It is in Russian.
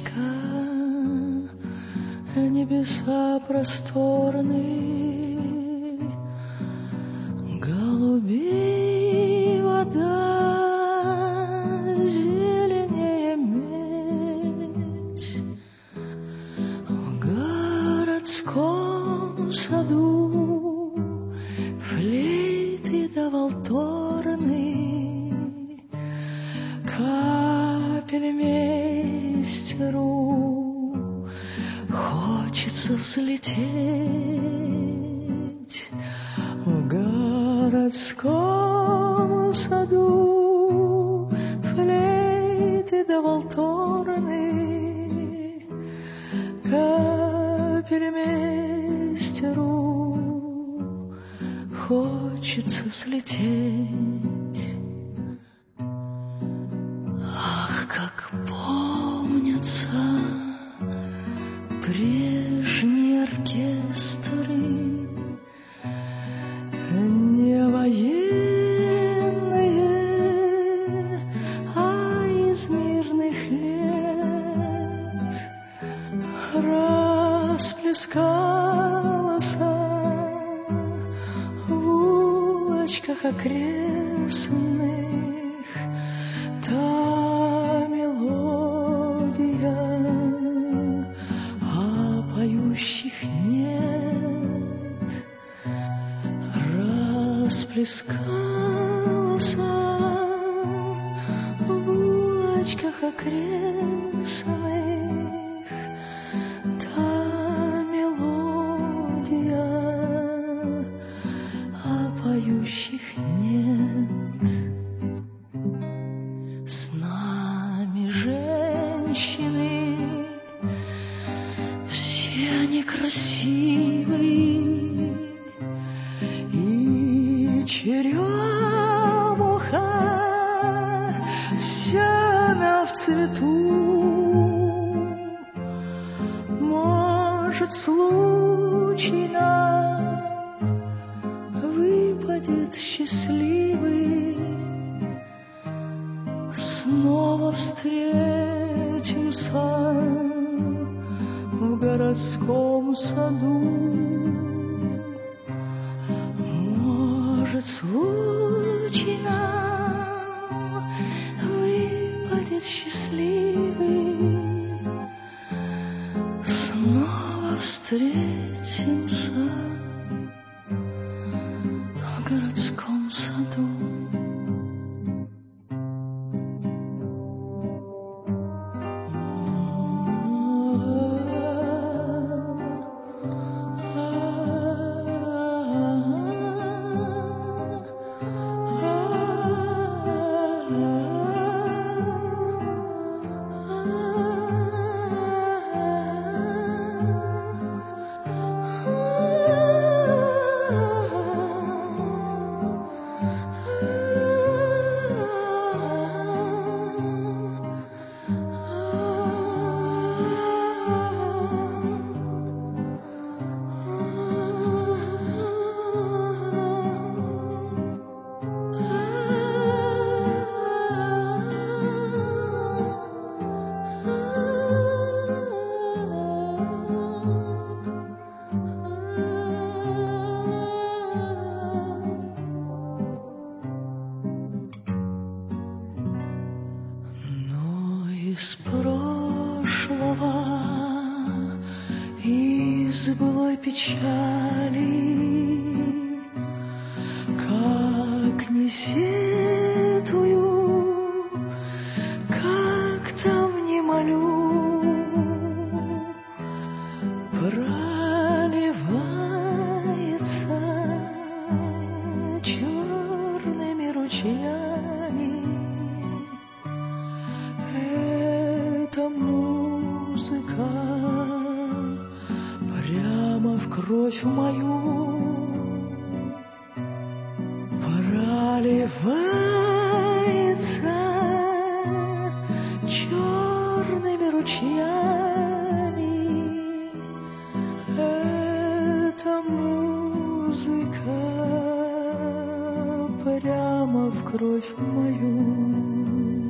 облачко, небеса просторные, голубей вода, зеленее медь. В городском саду флейты да валторны, капельмейстеру хочется взлететь. В городском саду флейты да валторны, капельмейстеру хочется взлететь. Ах, как помнятся прежние оркестры, не военные, а из мирных лет. Расплескалась в улочках окрестных та мелодия, а поющих нет. Расплескалась в улочках окрестных та мелодия, а поющих нет. С нами женщины, все они красивые, и черемуха вся она в цвету. Может, случайно выпадет счастливый, снова встретимся в городском саду. Может, случайно выпадет счастливый, снова встретимся в городском саду. Из прошлого, из былой печали, как не сетую, как там не молю, проливается черными ручьями. Музыка прямо в кровь мою проливается черными ручьями. Эта музыка прямо в кровь мою.